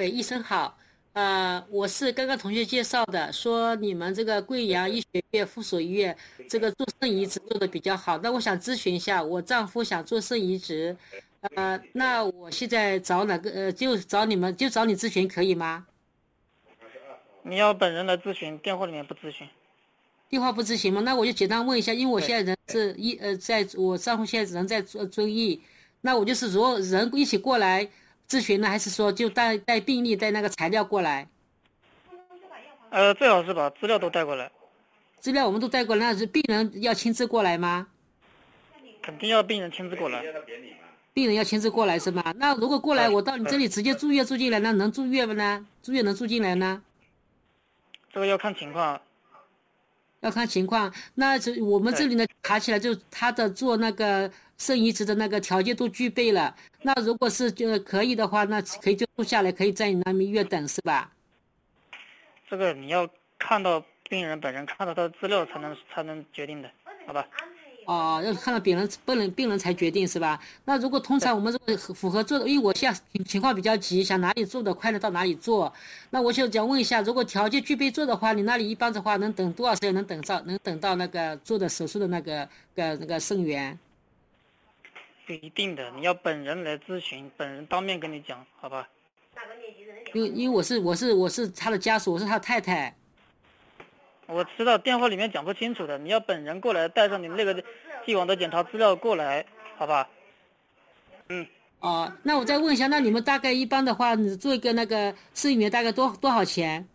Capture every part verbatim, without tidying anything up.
喂，医生好。呃，我是刚刚同学介绍的，说你们这个贵阳医学院附属医院这个做肾移植做的比较好。那我想咨询一下，我丈夫想做肾移植，呃，那我现在找哪个？呃，就找你们，就找你咨询可以吗？ 你要本人来咨询，电话里面不咨询。 电话不咨询吗？那我就简单问一下，因为我对， 现在人是一呃，在我丈夫现在人在遵遵义，那我就是如果人一起过来咨询呢，还是说就带带病历带那个材料过来？ 呃，最好是把资料都带过来， 资料我们都带过来，那是病人要亲自过来吗？ 肯定要病人亲自过来。 病人要亲自过来是吗？那如果过来， 对， 我到你这里直接住院住进来，那能住院吗呢？住院能住进来呢？ 这个要看情况。 要看情况。那这我们这里呢，查起来就他的做那个肾移植的那个条件都具备了。那如果是就可以的话，那可以就住下来，可以在你那边医院等是吧？ 这个你要看到病人本人，看到他的资料才能才能决定的，好吧？ 哦，要看到病人病人病人才决定是吧？那如果通常我们这个符合做的，因为我现在情况比较急，想哪里做的快的到哪里做。那我就想问一下，如果条件具备做的话，你那里一般的话能等多少时间能等到能等到那个做的手术的那个个那个肾源？ 不一定的，你要本人来咨询，本人当面跟你讲，好吧？ 因为因为我是我是我是他的家属，我是他的太太。 我知道电话里面讲不清楚的，你要本人过来，带上你那个既往的检查资料过来，好吧？嗯。 哦，那我再问一下，那你们大概一般的话，你做一个那个肾源大概多多少钱？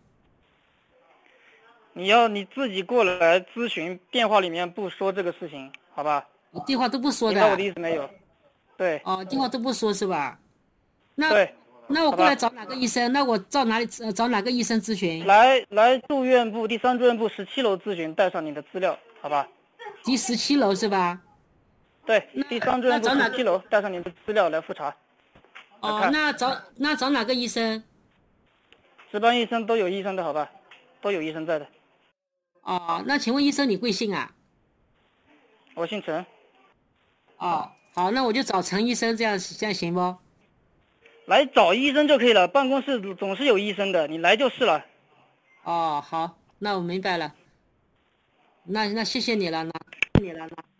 你要你自己过来咨询，电话里面不说这个事情，好吧？ 电话都不说的。 明白我的意思没有？对。 哦，电话都不说是吧？那对。 那我过来找哪个医生？那我找哪里呃找哪个医生咨询？ 来来住院部第三住院部十七楼咨询，带上你的资料，好吧？ 第十七楼是吧？ 对，第三住院部十七楼，带上你的资料来复查。 哦，那找那找哪个医生？ 值班医生都有医生的好吧？都有医生在的。 哦，那请问医生你贵姓啊？ 我姓陈。 哦，好，那我就找陈医生，这样这样行不？ 来找医生就可以了，办公室总是有医生的，你来就是了。 哦，好，那我明白了。那那谢谢你了，那谢谢你了，那。